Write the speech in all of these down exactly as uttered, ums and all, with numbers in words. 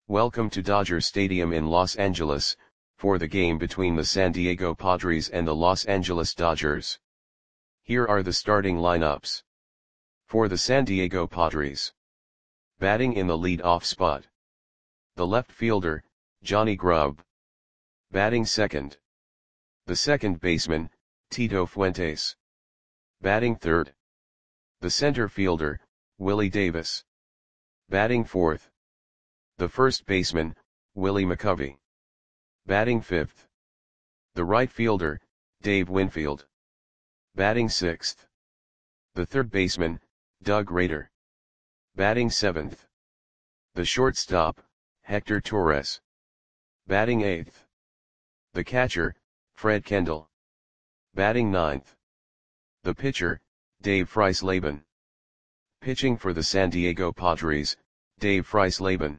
Welcome to Dodger Stadium in Los Angeles, for the game between the San Diego Padres and the Los Angeles Dodgers. Here are the starting lineups. For the San Diego Padres. Batting in the lead-off spot. The left fielder, Johnny Grubb. Batting second. The second baseman, Tito Fuentes. Batting third. The center fielder, Willie Davis. Batting fourth. The first baseman, Willie McCovey. Batting fifth. The right fielder, Dave Winfield. Batting sixth. The third baseman, Doug Rader. Batting seventh. The shortstop, Hector Torres. Batting eighth. The catcher, Fred Kendall. Batting ninth. The pitcher, Dave Freisleben. Pitching for the San Diego Padres, Dave Freisleben.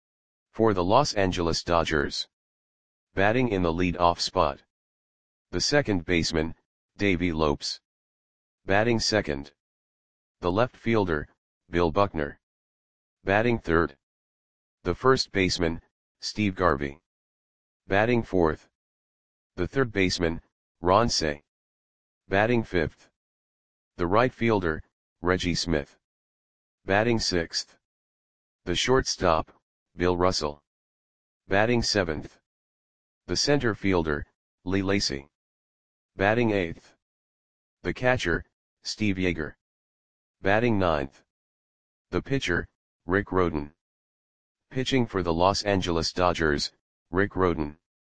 For the Los Angeles Dodgers. Batting in the lead-off spot. The second baseman, Davey Lopes. Batting second. The left fielder, Bill Buckner. Batting third. The first baseman, Steve Garvey. Batting fourth. The third baseman, Ron Cey. Batting fifth. The right fielder, Reggie Smith. Batting sixth. The shortstop, Bill Russell. Batting seventh. The center fielder, Lee Lacy. Batting eighth. The catcher, Steve Yeager. Batting ninth. The pitcher, Rick Rhoden. Pitching for the Los Angeles Dodgers, Rick Rhoden.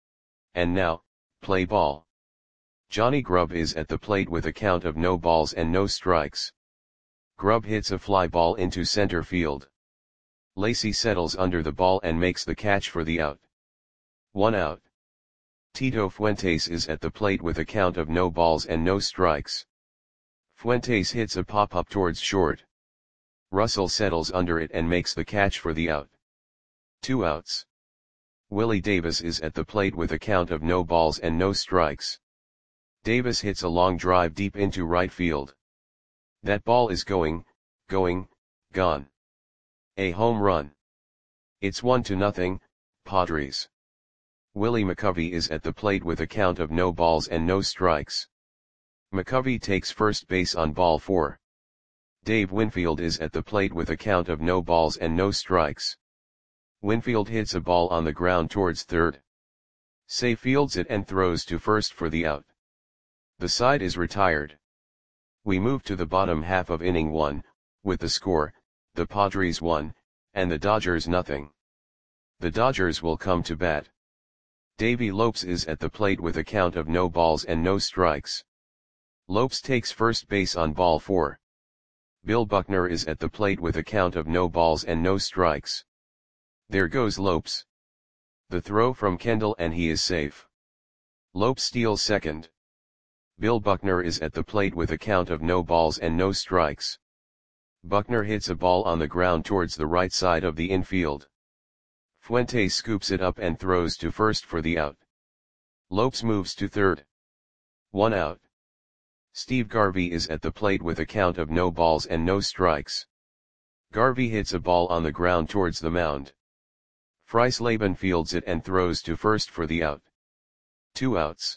And now, play ball. Johnny Grubb is at the plate with a count of no balls and no strikes. Grubb hits a fly ball into center field. Lacy settles under the ball and makes the catch for the out. One out. Tito Fuentes is at the plate with a count of no balls and no strikes. Fuentes hits a pop-up towards short. Russell settles under it and makes the catch for the out. Two outs. Willie Davis is at the plate with a count of no balls and no strikes. Davis hits a long drive deep into right field. That ball is going, going, gone. A home run. It's one to nothing, Padres. Willie McCovey is at the plate with a count of no balls and no strikes. McCovey takes first base on ball four. Dave Winfield is at the plate with a count of no balls and no strikes. Winfield hits a ball on the ground towards third. Cey fields it and throws to first for the out. The side is retired. We move to the bottom half of inning one, with the score, the Padres one, and the Dodgers nothing. The Dodgers will come to bat. Davey Lopes is at the plate with a count of no balls and no strikes. Lopes takes first base on ball four. Bill Buckner is at the plate with a count of no balls and no strikes. There goes Lopes. The throw from Kendall and he is safe. Lopes steals second. Bill Buckner is at the plate with a count of no balls and no strikes. Buckner hits a ball on the ground towards the right side of the infield. Fuentes scoops it up and throws to first for the out. Lopes moves to third. One out. Steve Garvey is at the plate with a count of no balls and no strikes. Garvey hits a ball on the ground towards the mound. Freisleben fields it and throws to first for the out. Two outs.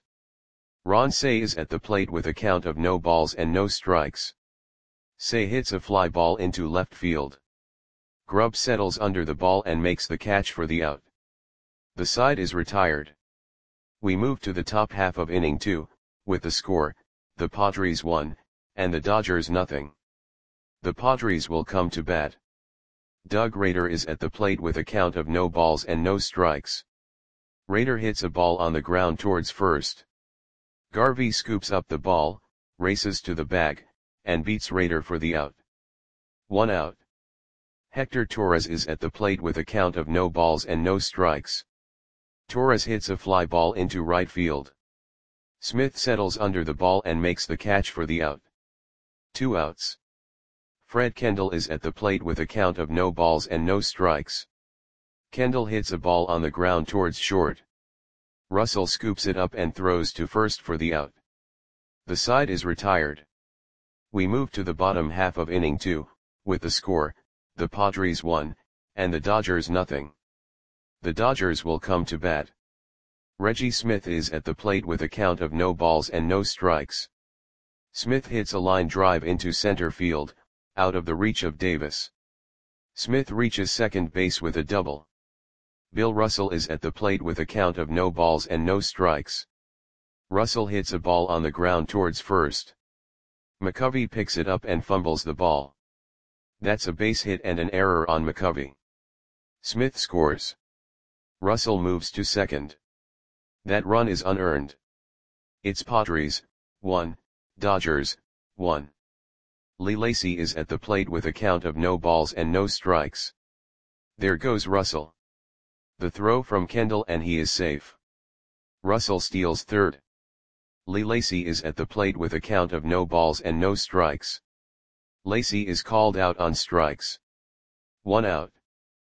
Ron Cey is at the plate with a count of no balls and no strikes. Cey hits a fly ball into left field. Grubb settles under the ball and makes the catch for the out. The side is retired. We move to the top half of inning two, with the score, the Padres one, and the Dodgers nothing. The Padres will come to bat. Doug Rader is at the plate with a count of no balls and no strikes. Rader hits a ball on the ground towards first. Garvey scoops up the ball, races to the bag, and beats Rader for the out. One out. Hector Torres is at the plate with a count of no balls and no strikes. Torres hits a fly ball into right field. Smith settles under the ball and makes the catch for the out. Two outs. Fred Kendall is at the plate with a count of no balls and no strikes. Kendall hits a ball on the ground towards short. Russell scoops it up and throws to first for the out. The side is retired. We move to the bottom half of inning two, with the score, the Padres one, and the Dodgers nothing. The Dodgers will come to bat. Reggie Smith is at the plate with a count of no balls and no strikes. Smith hits a line drive into center field, out of the reach of Davis. Smith reaches second base with a double. Bill Russell is at the plate with a count of no balls and no strikes. Russell hits a ball on the ground towards first. McCovey picks it up and fumbles the ball. That's a base hit and an error on McCovey. Smith scores. Russell moves to second. That run is unearned. It's Padres, one, Dodgers, one. Lee Lacy is at the plate with a count of no balls and no strikes. There goes Russell. The throw from Kendall and he is safe. Russell steals third. Lee Lacy is at the plate with a count of no balls and no strikes. Lacy is called out on strikes. One out.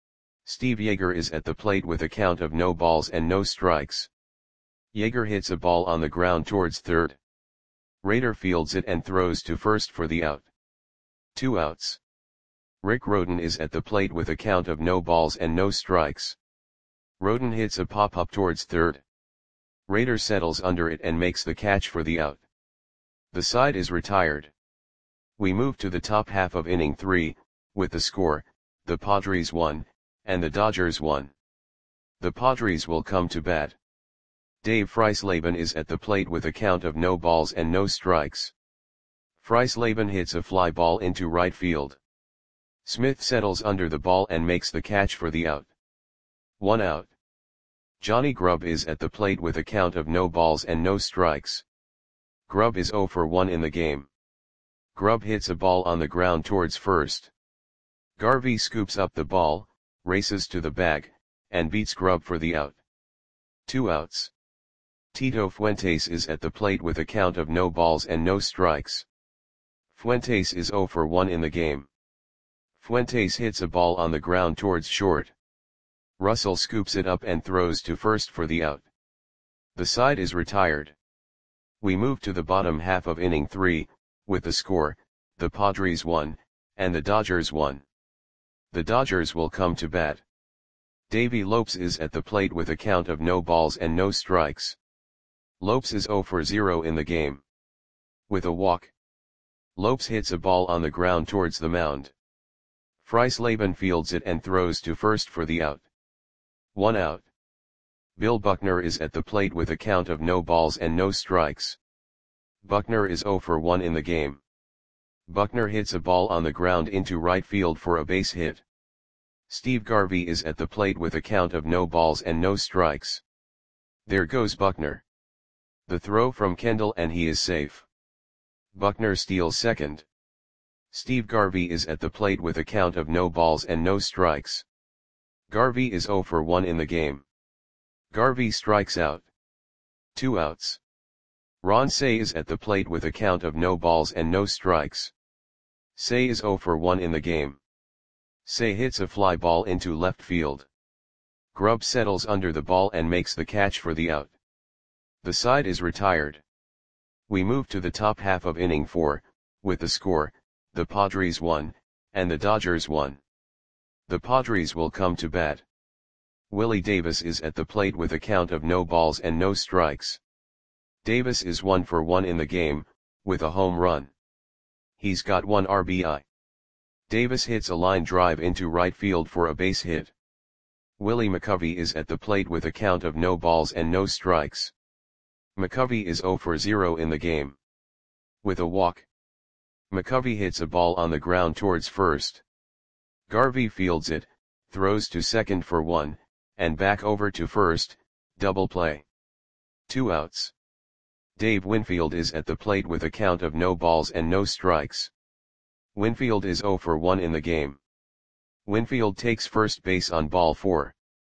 Steve Yeager is at the plate with a count of no balls and no strikes. Yeager hits a ball on the ground towards third. Rader fields it and throws to first for the out. Two outs. Rick Rhoden is at the plate with a count of no balls and no strikes. Rhoden hits a pop-up towards third. Rader settles under it and makes the catch for the out. The side is retired. We move to the top half of inning three, with the score, the Padres one, and the Dodgers one. The Padres will come to bat. Dave Freisleben is at the plate with a count of no balls and no strikes. Freisleben hits a fly ball into right field. Smith settles under the ball and makes the catch for the out. One out. Johnny Grubb is at the plate with a count of no balls and no strikes. Grubb is oh for one in the game. Grubb hits a ball on the ground towards first. Garvey scoops up the ball, races to the bag, and beats Grubb for the out. Two outs. Tito Fuentes is at the plate with a count of no balls and no strikes. Fuentes is oh for one in the game. Fuentes hits a ball on the ground towards short. Russell scoops it up and throws to first for the out. The side is retired. We move to the bottom half of inning three, with the score, the Padres one, and the Dodgers one. The Dodgers will come to bat. Davey Lopes is at the plate with a count of no balls and no strikes. Lopes is oh for zero in the game. With a walk. Lopes hits a ball on the ground towards the mound. Freisleben fields it and throws to first for the out. One out. Bill Buckner is at the plate with a count of no balls and no strikes. Buckner is oh for one in the game. Buckner hits a ball on the ground into right field for a base hit. Steve Garvey is at the plate with a count of no balls and no strikes. There goes Buckner. The throw from Kendall and he is safe. Buckner steals second. Steve Garvey is at the plate with a count of no balls and no strikes. Garvey is oh for one in the game. Garvey strikes out. Two outs. Ron Cey is at the plate with a count of no balls and no strikes. Cey is oh for one in the game. Cey hits a fly ball into left field. Grubb settles under the ball and makes the catch for the out. The side is retired. We move to the top half of inning four, with the score, the Padres one, and the Dodgers one. The Padres will come to bat. Willie Davis is at the plate with a count of no balls and no strikes. Davis is one for one in the game, with a home run. He's got one R B I. Davis hits a line drive into right field for a base hit. Willie McCovey is at the plate with a count of no balls and no strikes. McCovey is oh for zero in the game. With a walk. McCovey hits a ball on the ground towards first. Garvey fields it, throws to second for one, and back over to first, double play. Two outs. Dave Winfield is at the plate with a count of no balls and no strikes. Winfield is oh for one in the game. Winfield takes first base on ball four.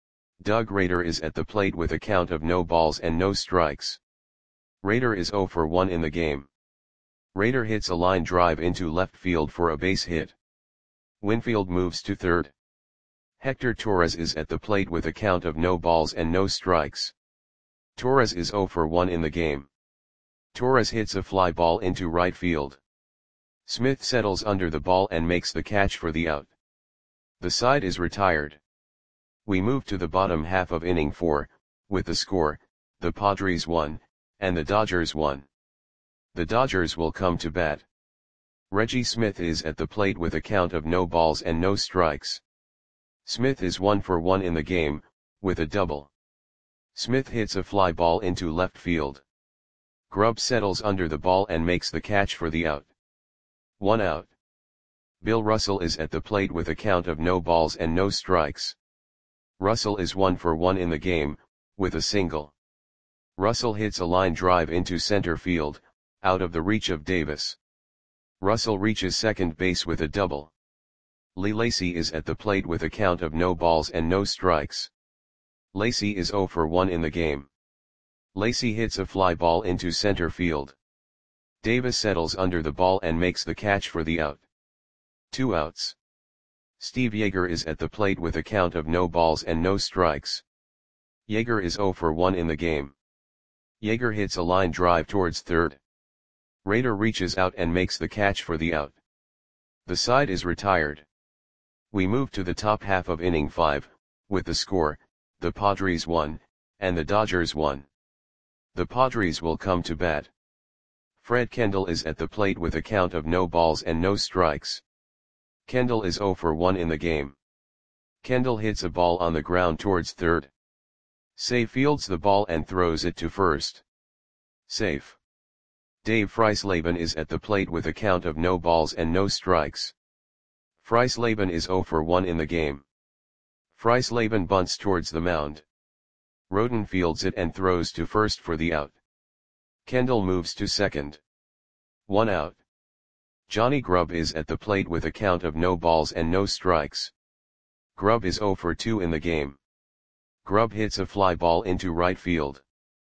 Doug Rader is at the plate with a count of no balls and no strikes. Rader is oh for one in the game. Rader hits a line drive into left field for a base hit. Winfield moves to third. Hector Torres is at the plate with a count of no balls and no strikes. Torres is oh for one in the game. Torres hits a fly ball into right field. Smith settles under the ball and makes the catch for the out. The side is retired. We move to the bottom half of inning four, with the score, the Padres one, and the Dodgers one. The Dodgers will come to bat. Reggie Smith is at the plate with a count of no balls and no strikes. Smith is one for one in the game, with a double. Smith hits a fly ball into left field. Grubb settles under the ball and makes the catch for the out. One out. Bill Russell is at the plate with a count of no balls and no strikes. Russell is one for one in the game, with a single. Russell hits a line drive into center field, out of the reach of Davis. Russell reaches second base with a double. Lee Lacy is at the plate with a count of no balls and no strikes. Lacy is zero for one in the game. Lacy hits a fly ball into center field. Davis settles under the ball and makes the catch for the out. Two outs. Steve Yeager is at the plate with a count of no balls and no strikes. Yeager is zero for one in the game. Yeager hits a line drive towards third. Rader reaches out and makes the catch for the out. The side is retired. We move to the top half of inning five, with the score, the Padres one, and the Dodgers one. The Padres will come to bat. Fred Kendall is at the plate with a count of no balls and no strikes. Kendall is zero for one in the game. Kendall hits a ball on the ground towards third. Say fields the ball and throws it to first. Safe. Dave Freisleben is at the plate with a count of no balls and no strikes. Freisleben is zero for one in the game. Freisleben bunts towards the mound. Roden fields it and throws to first for the out. Kendall moves to second. One out. Johnny Grubb is at the plate with a count of no balls and no strikes. Grubb is zero for two in the game. Grubb hits a fly ball into right field.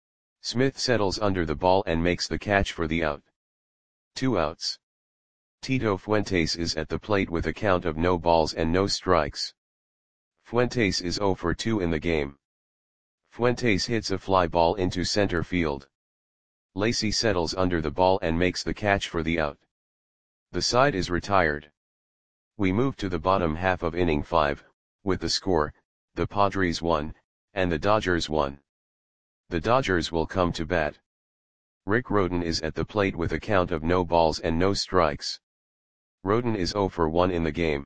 Smith settles under the ball and makes the catch for the out. Two outs. Tito Fuentes is at the plate with a count of no balls and no strikes. Fuentes is zero for two in the game. Fuentes hits a fly ball into center field. Lacy settles under the ball and makes the catch for the out. The side is retired. We move to the bottom half of inning five, with the score, the Padres one, and the Dodgers one. The Dodgers will come to bat. Rick Roden is at the plate with a count of no balls and no strikes. Roden is zero for one in the game.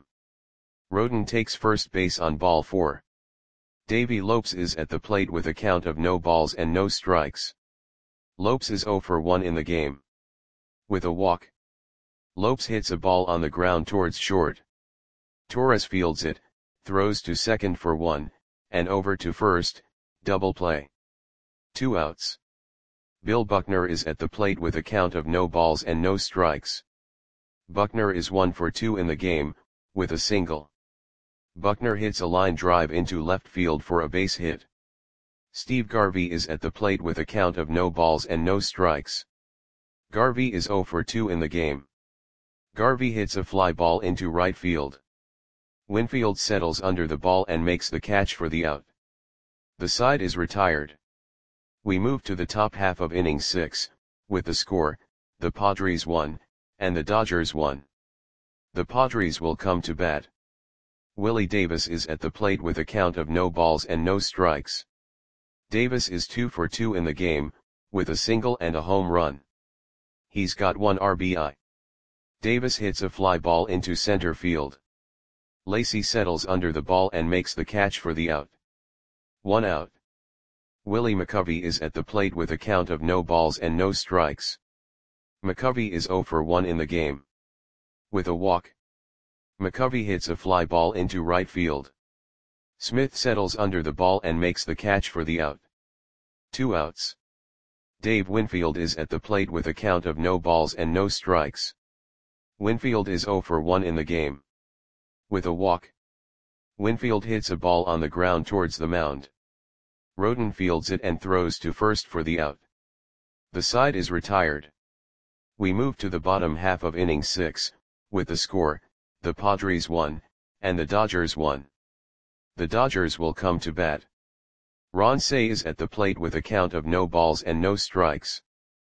Roden takes first base on ball four. Davey Lopes is at the plate with a count of no balls and no strikes. Lopes is zero for one in the game. With a walk. Lopes hits a ball on the ground towards short. Torres fields it, throws to second for one, and over to first, double play. Two outs. Bill Buckner is at the plate with a count of no balls and no strikes. Buckner is one for two in the game, with a single. Buckner hits a line drive into left field for a base hit. Steve Garvey is at the plate with a count of no balls and no strikes. Garvey is zero for two in the game. Garvey hits a fly ball into right field. Winfield settles under the ball and makes the catch for the out. The side is retired. We move to the top half of inning six, with the score, the Padres one, and the Dodgers one. The Padres will come to bat. Willie Davis is at the plate with a count of no balls and no strikes. Davis is two for two in the game, with a single and a home run. He's got one R B I. Davis hits a fly ball into center field. Lacy settles under the ball and makes the catch for the out. One out. Willie McCovey is at the plate with a count of no balls and no strikes. McCovey is zero for one in the game. With a walk. McCovey hits a fly ball into right field. Smith settles under the ball and makes the catch for the out. Two outs. Dave Winfield is at the plate with a count of no balls and no strikes. Winfield is zero for one in the game. With a walk. Winfield hits a ball on the ground towards the mound. Roden fields it and throws to first for the out. The side is retired. We move to the bottom half of inning six, with the score, the Padres one, and the Dodgers one. The Dodgers will come to bat. Ron Cey is at the plate with a count of no balls and no strikes.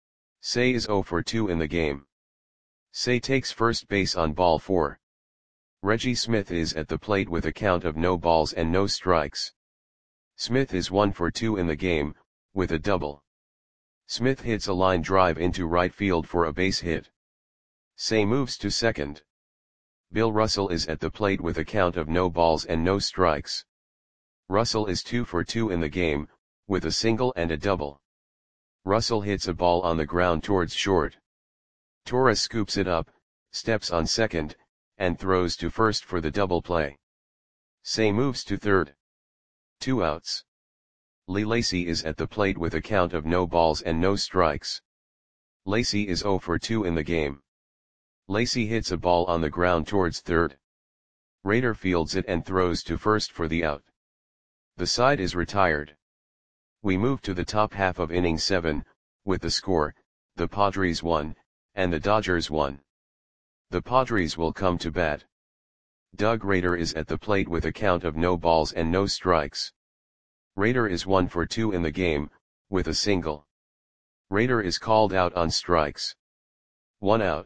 Cey is zero for two in the game. Cey takes first base on ball four. Reggie Smith is at the plate with a count of no balls and no strikes. Smith is one for two in the game, with a double. Smith hits a line drive into right field for a base hit. Cey moves to second. Bill Russell is at the plate with a count of no balls and no strikes. Russell is two for two in the game, with a single and a double. Russell hits a ball on the ground towards short. Torres scoops it up, steps on second, and throws to first for the double play. Cey moves to third. Two outs. Lee Lacy is at the plate with a count of no balls and no strikes. Lacy is zero for two in the game. Lacy hits a ball on the ground towards third. Rader fields it and throws to first for the out. The side is retired. We move to the top half of inning seven, with the score, the Padres won, and the Dodgers won. The Padres will come to bat. Doug Rader is at the plate with a count of no balls and no strikes. Rader is one for two in the game, with a single. Rader is called out on strikes. One out.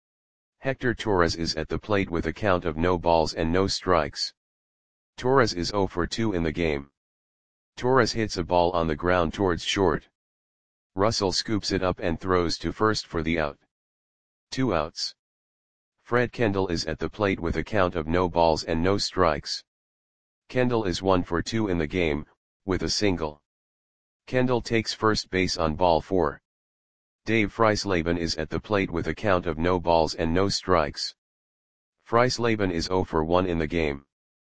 Hector Torres is at the plate with a count of no balls and no strikes. Torres is zero for two in the game. Torres hits a ball on the ground towards short. Russell scoops it up and throws to first for the out. Two outs. Fred Kendall is at the plate with a count of no balls and no strikes. Kendall is one for two in the game, with a single. Kendall takes first base on ball four. Dave Freisleben is at the plate with a count of no balls and no strikes. Freisleben is zero for one in the game.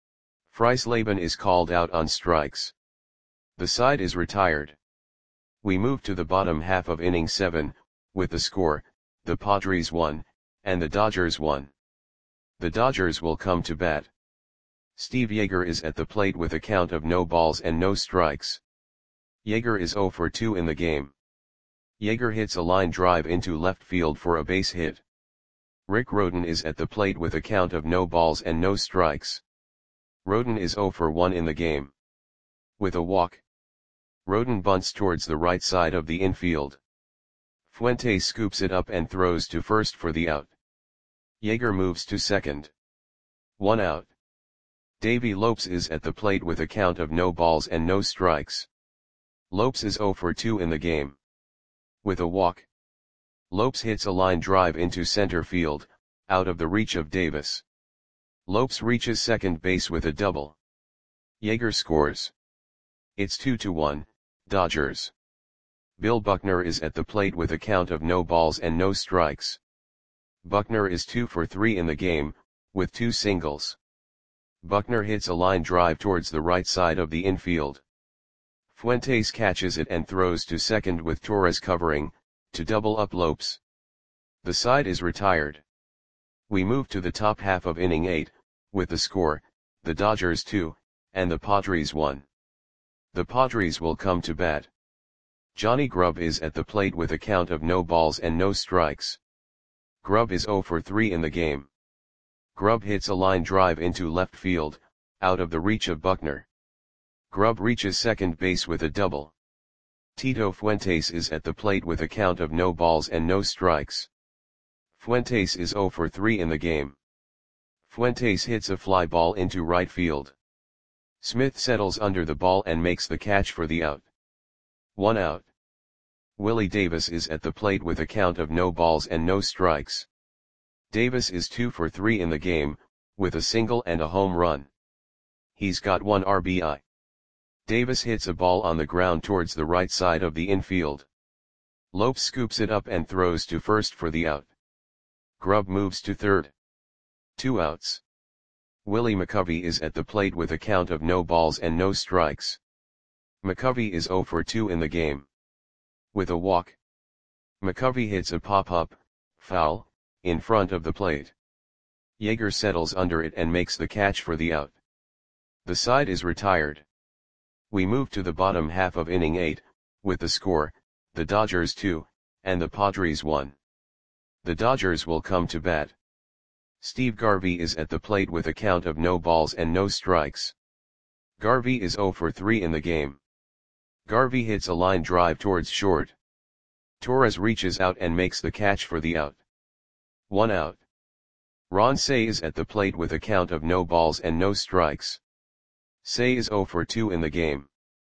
Freisleben is called out on strikes. The side is retired. We move to the bottom half of inning seven, with the score, the Padres won, and the Dodgers won. The Dodgers will come to bat. Steve Yeager is at the plate with a count of no balls and no strikes. Yeager is zero for two in the game. Yeager hits a line drive into left field for a base hit. Rick Rhoden is at the plate with a count of no balls and no strikes. Rhoden is zero for one in the game. With a walk. Rhoden bunts towards the right side of the infield. Fuentes scoops it up and throws to first for the out. Yeager moves to second. One out. Davey Lopes is at the plate with a count of no balls and no strikes. Lopes is zero for two in the game. With a walk. Lopes hits a line drive into center field, out of the reach of Davis. Lopes reaches second base with a double. Yeager scores. It's two to one, Dodgers. Bill Buckner is at the plate with a count of no balls and no strikes. Buckner is two for three in the game, with two singles. Buckner hits a line drive towards the right side of the infield. Fuentes catches it and throws to second with Torres covering, to double up Lopes. The side is retired. We move to the top half of inning eight, with the score, the Dodgers two, and the Padres one. The Padres will come to bat. Johnny Grubb is at the plate with a count of no balls and no strikes. Grubb is zero for three in the game. Grubb hits a line drive into left field, out of the reach of Buckner. Grubb reaches second base with a double. Tito Fuentes is at the plate with a count of no balls and no strikes. Fuentes is zero for three in the game. Fuentes hits a fly ball into right field. Smith settles under the ball and makes the catch for the out. One out. Willie Davis is at the plate with a count of no balls and no strikes. Davis is two for three in the game, with a single and a home run. He's got one R B I. Davis hits a ball on the ground towards the right side of the infield. Lopes scoops it up and throws to first for the out. Grubb moves to third. Two outs. Willie McCovey is at the plate with a count of no balls and no strikes. McCovey is zero for two in the game. With a walk. McCovey hits a pop-up, foul, in front of the plate. Yeager settles under it and makes the catch for the out. The side is retired. We move to the bottom half of inning eight, with the score, the Dodgers two, and the Padres one. The Dodgers will come to bat. Steve Garvey is at the plate with a count of no balls and no strikes. Garvey is zero for three in the game. Garvey hits a line drive towards short. Torres reaches out and makes the catch for the out. One out. Ron Cey is at the plate with a count of no balls and no strikes. Cey is zero for two in the game.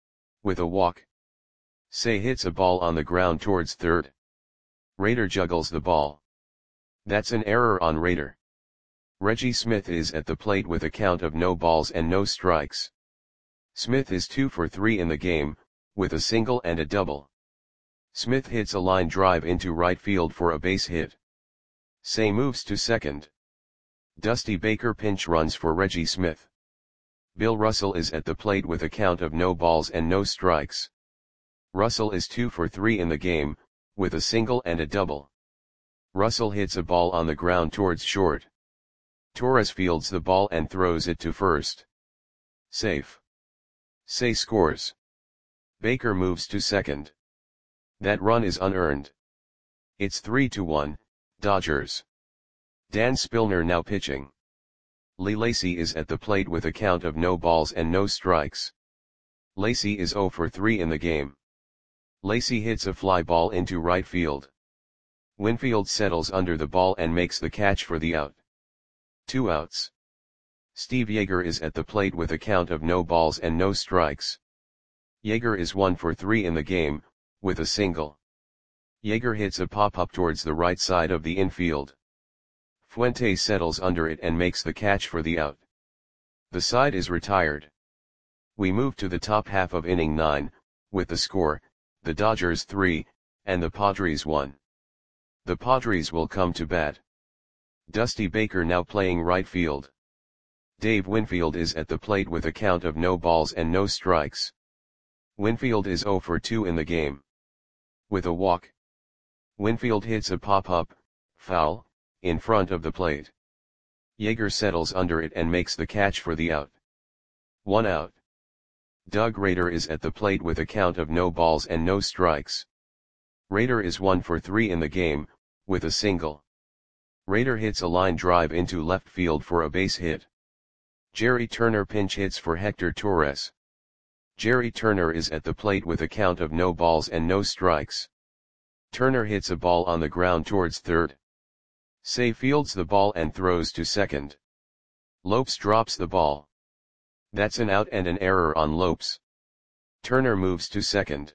With a walk. Say hits a ball on the ground towards third. Raider juggles the ball. That's an error on Raider. Reggie Smith is at the plate with a count of no balls and no strikes. Smith is two for three in the game, with a single and a double. Smith hits a line drive into right field for a base hit. Say moves to second. Dusty Baker pinch runs for Reggie Smith. Bill Russell is at the plate with a count of no balls and no strikes. Russell is two for three in the game, with a single and a double. Russell hits a ball on the ground towards short. Torres fields the ball and throws it to first. Safe. Say scores. Baker moves to second. That run is unearned. It's three to one, Dodgers. Dan Spillner now pitching. Lee Lacy is at the plate with a count of no balls and no strikes. Lacy is zero for three in the game. Lacy hits a fly ball into right field. Winfield settles under the ball and makes the catch for the out. Two outs. Steve Yeager is at the plate with a count of no balls and no strikes. Yeager is one for three in the game, with a single. Yeager hits a pop-up towards the right side of the infield. Fuentes settles under it and makes the catch for the out. The side is retired. We move to the top half of inning nine, with the score, the Dodgers three, and the Padres one. The Padres will come to bat. Dusty Baker now playing right field. Dave Winfield is at the plate with a count of no balls and no strikes. Winfield is zero for two in the game. With a walk. Winfield hits a pop-up, foul, in front of the plate. Yeager settles under it and makes the catch for the out. One out. Doug Raider is at the plate with a count of no balls and no strikes. Raider is one for three in the game, with a single. Raider hits a line drive into left field for a base hit. Jerry Turner pinch hits for Hector Torres. Jerry Turner is at the plate with a count of no balls and no strikes. Turner hits a ball on the ground towards third. Say fields the ball and throws to second. Lopes drops the ball. That's an out and an error on Lopes. Turner moves to second.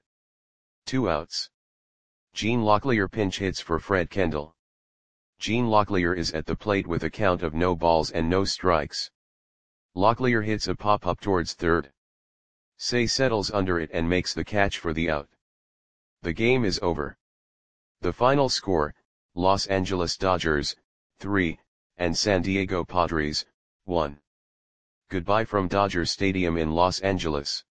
Two outs. Gene Locklear pinch hits for Fred Kendall. Gene Locklear is at the plate with a count of no balls and no strikes. Locklear hits a pop-up towards third. Say settles under it and makes the catch for the out. The game is over. The final score, Los Angeles Dodgers, three, and San Diego Padres, one. Goodbye from Dodger Stadium in Los Angeles.